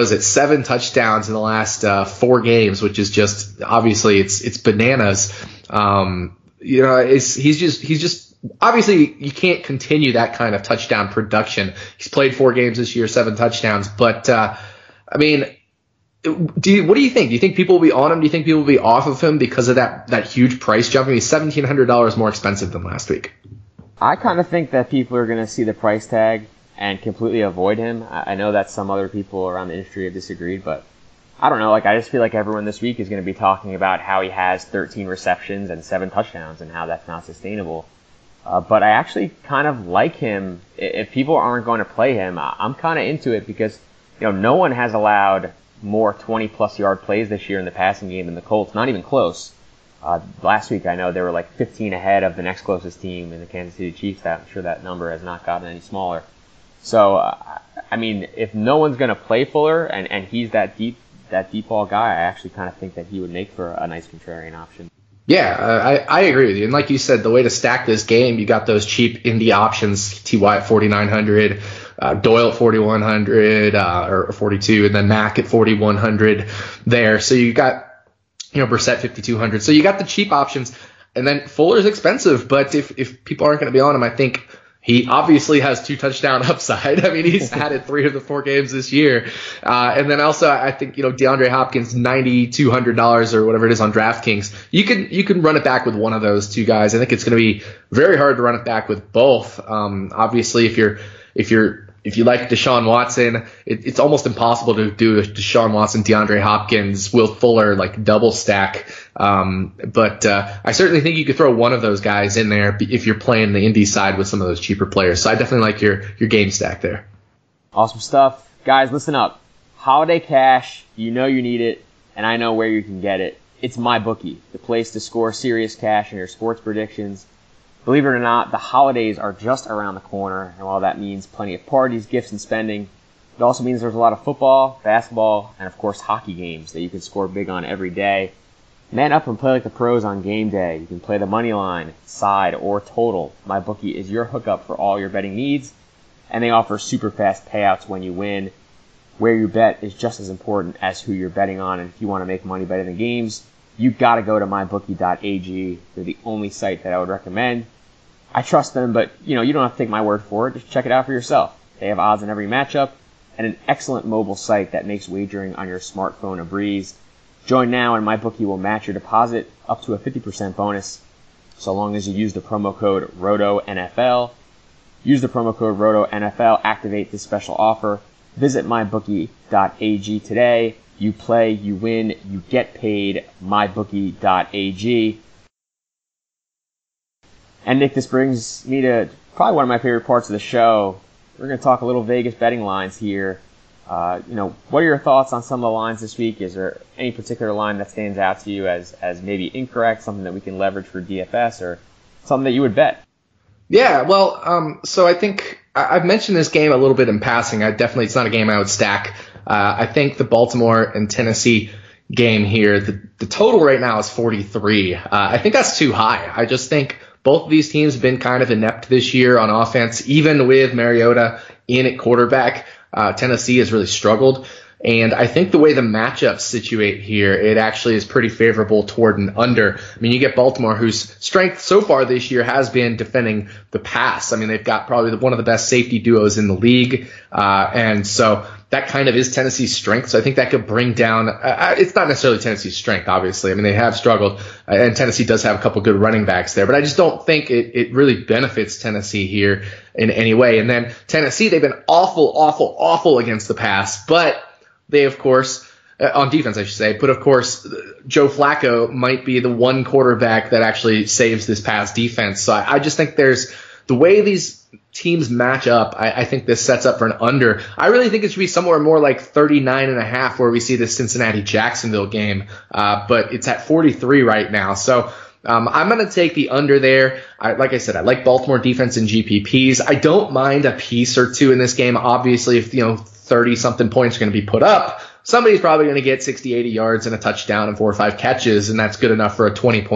7 touchdowns in the last 4 games, which is just, obviously it's bananas. He's just obviously you can't continue that kind of touchdown production. He's played 4 games this year, 7 touchdowns, but I mean, what do you think? Do you think people will be on him? Do you think people will be off of him because of that huge price jump? I mean, he's $1,700 more expensive than last week. I kind of think that people are going to see the price tag and completely avoid him. I know that some other people around the industry have disagreed, but I don't know. I just feel like everyone this week is going to be talking about how he has 13 receptions and 7 touchdowns and how that's not sustainable. But I actually kind of like him. If people aren't going to play him, I'm kind of into it because, no one has allowed more 20-plus yard plays this year in the passing game than the Colts. Not even close. Last week, I know they were like 15 ahead of the next closest team in the Kansas City Chiefs. I'm sure that number has not gotten any smaller. So, I mean, if no one's going to play Fuller and he's that deep ball guy, I actually kind of think that he would make for a nice contrarian option. Yeah, I agree with you. And like you said, the way to stack this game, you got those cheap indie options, T.Y. at 4,900, Doyle at 4,100, or 42, and then Mack at 4,100 there. So you got, Brissett 5,200. So you got the cheap options, and then Fuller's expensive. But if people aren't going to be on him, I think he obviously has 2 touchdown upside. I mean, he's added 3 of the 4 games this year. And then also, I think, DeAndre Hopkins, $9,200 or whatever it is on DraftKings. You can run it back with one of those 2 guys. I think it's going to be very hard to run it back with both. Obviously, if you like Deshaun Watson, it's almost impossible to do a Deshaun Watson, DeAndre Hopkins, Will Fuller, like double stack. But I certainly think you could throw one of those guys in there if you're playing the indie side with some of those cheaper players. So I definitely like your game stack there. Awesome stuff. Guys, listen up. Holiday cash, you need it, and I know where you can get it. It's MyBookie, the place to score serious cash in your sports predictions. Believe it or not, the holidays are just around the corner, and while that means plenty of parties, gifts, and spending, it also means there's a lot of football, basketball, and of course hockey games that you can score big on every day. Man up and play like the pros on game day. You can play the money line, side, or total. MyBookie is your hookup for all your betting needs, and they offer super fast payouts when you win. Where you bet is just as important as who you're betting on, and if you want to make money betting the games, you gotta go to mybookie.ag. They're the only site that I would recommend. I trust them, but you don't have to take my word for it. Just check it out for yourself. They have odds in every matchup and an excellent mobile site that makes wagering on your smartphone a breeze. Join now and MyBookie will match your deposit up to a 50% bonus so long as you use the promo code ROTONFL. Use the promo code ROTONFL, activate this special offer. Visit mybookie.ag today. You play, you win, you get paid. mybookie.ag. And Nick, this brings me to probably one of my favorite parts of the show. We're going to talk a little Vegas betting lines here. What are your thoughts on some of the lines this week? Is there any particular line that stands out to you as maybe incorrect, something that we can leverage for DFS, or something that you would bet? Yeah, well, so I think I've mentioned this game a little bit in passing. It's not a game I would stack. I think the Baltimore and Tennessee game here, the total right now is 43. I think that's too high. I just think both of these teams have been kind of inept this year on offense, even with Mariota in at quarterback. Tennessee has really struggled. And I think the way the matchups situate here, it actually is pretty favorable toward an under. I mean, you get Baltimore, whose strength so far this year has been defending the pass. I mean, they've got probably one of the best safety duos in the league. And so that kind of is Tennessee's strength. So I think that could bring down, it's not necessarily Tennessee's strength, obviously. I mean, they have struggled, and Tennessee does have a couple good running backs there, but I just don't think it really benefits Tennessee here in any way. And then Tennessee, they've been awful against the pass, but they, of course, on defense, I should say, but of course, Joe Flacco might be the one quarterback that actually saves this pass defense. So I just think there's the way these teams match up. I think this sets up for an under. I really think it should be somewhere more like 39.5 where we see the Cincinnati-Jacksonville game. But it's at 43 right now. So I'm going to take the under there. Like I said, I like Baltimore defense in GPPs. I don't mind a piece or two in this game. Obviously, if 30-something points are going to be put up, somebody's probably going to get 60, 80 yards and a touchdown and 4 or 5 catches, and that's good enough for a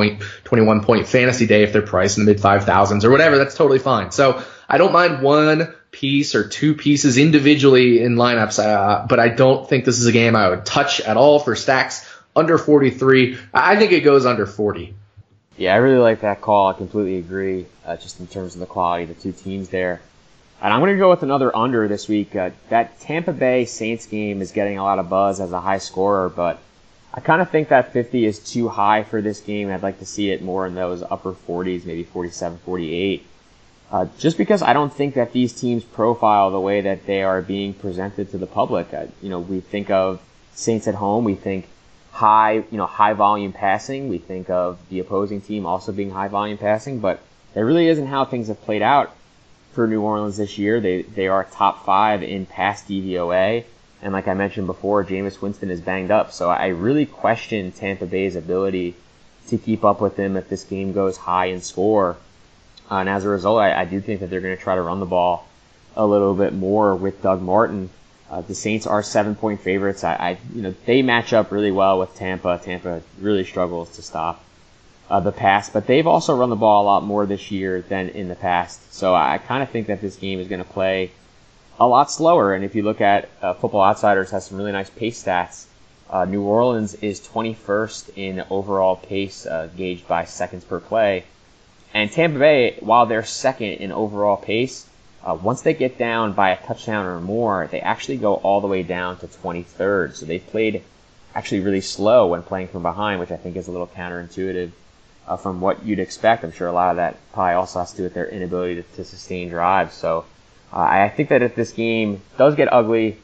21-point fantasy day if they're priced in the mid-5,000s or whatever. That's totally fine. So I don't mind one piece or two pieces individually in lineups, but I don't think this is a game I would touch at all for stacks under 43. I think it goes under 40. Yeah, I really like that call. I completely agree, just in terms of the quality of the two teams there. And I'm going to go with another under this week. That Tampa Bay Saints game is getting a lot of buzz as a high scorer, but I kind of think that 50 is too high for this game. I'd like to see it more in those upper 40s, maybe 47, 48. Just because I don't think that these teams profile the way that they are being presented to the public. We think of Saints at home. We think high volume passing. We think of the opposing team also being high volume passing, but that really isn't how things have played out for New Orleans this year. They are top 5 in pass DVOA, and like I mentioned before, Jameis Winston is banged up, so I really question Tampa Bay's ability to keep up with them if this game goes high in score. And as a result, I do think that they're going to try to run the ball a little bit more with Doug Martin. The Saints are 7-point favorites. They match up really well with Tampa. Tampa really struggles to stop the pass, but they've also run the ball a lot more this year than in the past. So I kind of think that this game is going to play a lot slower. And if you look at Football Outsiders, has some really nice pace stats. New Orleans is 21st in overall pace gauged by seconds per play. And Tampa Bay, while they're second in overall pace, once they get down by a touchdown or more, they actually go all the way down to 23rd. So they've played actually really slow when playing from behind, which I think is a little counterintuitive from what you'd expect. I'm sure a lot of that probably also has to do with their inability to sustain drives. So I think that if this game does get ugly,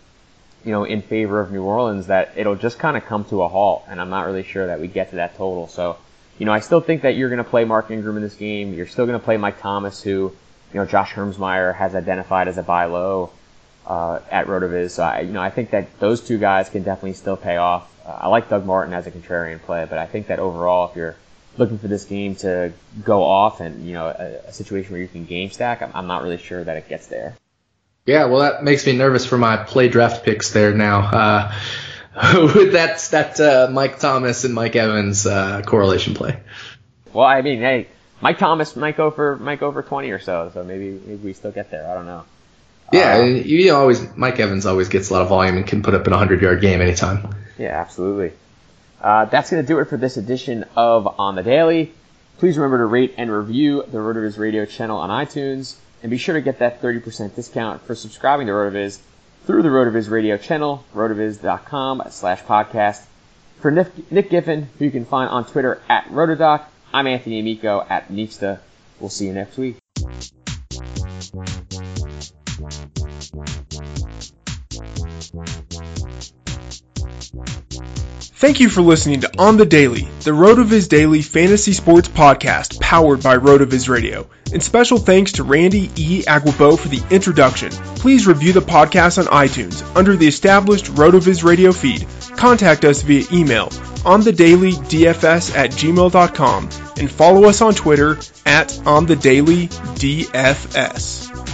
in favor of New Orleans, that it'll just kind of come to a halt, and I'm not really sure that we get to that total. So, I still think that you're going to play Mark Ingram in this game. You're still going to play Mike Thomas, who, Josh Hermsmeyer has identified as a buy low at RotoViz. So, I think that those two guys can definitely still pay off. I like Doug Martin as a contrarian play, but I think that overall, if you're looking for this game to go off and, a situation where you can game stack, I'm not really sure that it gets there. Yeah, well, that makes me nervous for my play draft picks there now. With that Mike Thomas and Mike Evans correlation play. Well, I mean, hey, Mike Thomas might go for 20 or so maybe we still get there. I don't know. Yeah, Mike Evans always gets a lot of volume and can put up an 100-yard game anytime. Yeah, absolutely. That's going to do it for this edition of On the Daily. Please remember to rate and review the RotoViz Radio channel on iTunes, and be sure to get that 30% discount for subscribing to RotoViz through the RotoViz Radio channel, rotoviz.com/podcast. For Nick Giffen, who you can find on Twitter at Rotodoc, I'm Anthony Amico at Neepsta. We'll see you next week. Thank you for listening to On the Daily, the RotoViz Daily Fantasy Sports Podcast powered by RotoViz Radio. And special thanks to Randy E. Aguibo for the introduction. Please review the podcast on iTunes under the established RotoViz Radio feed. Contact us via email onthedailydfs@gmail.com and follow us on Twitter at onthedailydfs.